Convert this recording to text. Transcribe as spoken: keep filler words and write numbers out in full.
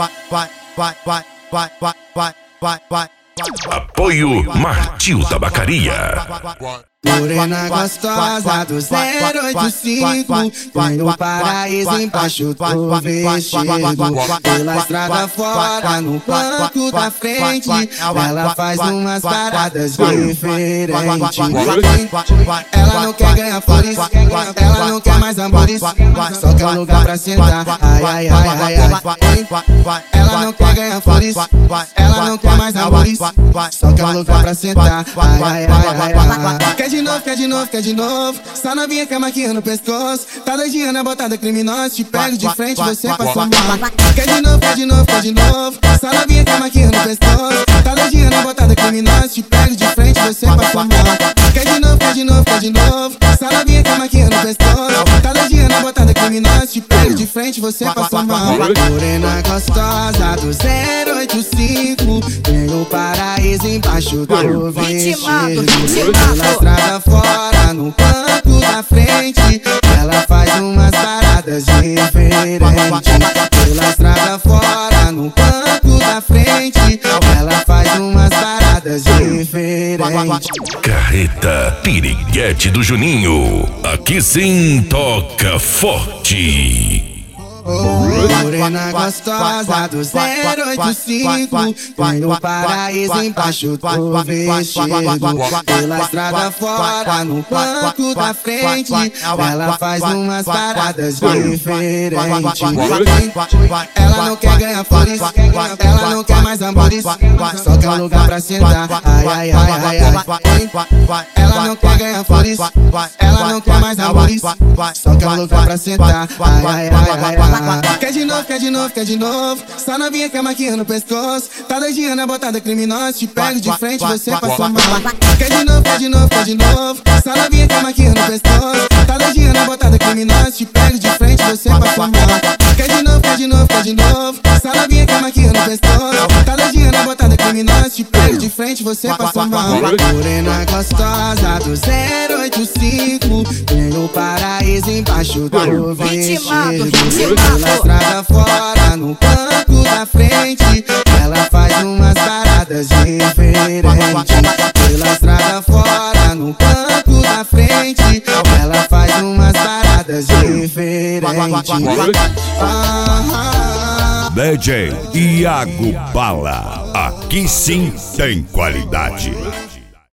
Apoio Martil Tabacaria. Morena gostosa do zero oito cinco, põe no paraíso embaixo do vestido. Pela estrada fora, no banco da frente, ela faz umas paradas diferentes. Ela não quer ganhar flores, ela não quer mais amores, só quer um lugar pra sentar. Ai, ai, ai, ai, ai. Ela não quer ganhar flores, ela não quer mais amores, só quer um lugar pra sentar. Ai, ai, ai, ai, ai. Quer de novo, quer de novo, quer de novo. Só novinha com a maquinha no pescoço. Tá doidinha na botada criminosa. Te pego de frente, você passa mal. Quer de novo, quer de novo, quer de novo. Só novinha com a maquinha no pescoço. Tá doidinha na botada criminosa. Te pego de frente, você passa mal. Quer de novo, quer de novo, quer de novo. Só novinha com a maquinha no pescoço. Tá doidinha na botada criminosa. Te pego de frente, você passa mal. Morena gostosa do zero oito cinco, tem o paraíso embaixo do vestido. Pela estrada fora, no banco da frente, ela faz umas paradas diferentes. Pela estrada fora, no banco da frente, ela faz umas paradas diferentes. Carreta Piriguete do Juninho. Aqui sim toca forte. Morena gostosa do zero oito cinco, põe no paraíso embaixo do vestido. Pela estrada fora, no banco da frente, ela faz umas paradas diferentes. Ela não quer ganhar flores, ela não quer mais amores, só quer um lugar pra sentar. Ai, ai, ai, ai, ai. Ela não quer ganhar flores, ela não quer mais amores, só quer um lugar pra sentar. Ai, ai, ai, ai, ai. Quer de novo, quer de novo, quer de novo. Só novinha com a maquinha no pescoço. Tá doidinha na botada criminosa. Te pego de frente, você passa mal. Quer de novo, quer de novo, quer de novo. Só novinha com a maquinha no pescoço. Tá doidinha na botada criminosa. Te pego de frente, você passa mal. Quer de novo, quer de novo, quer de novo. Só novinha com a maquinha no pescoço. Tá doidinha na botada criminosa. Te pego de frente, você passa mal. Morena gostosa do zero oito cinco, tem o paraíso embaixo do vestido. Pela estrada fora, no banco da frente, ela faz umas paradas diferentes. Pela estrada fora, no banco da frente, ela faz umas paradas diferentes. Ah, D J Iago Bala. Aqui sim tem qualidade.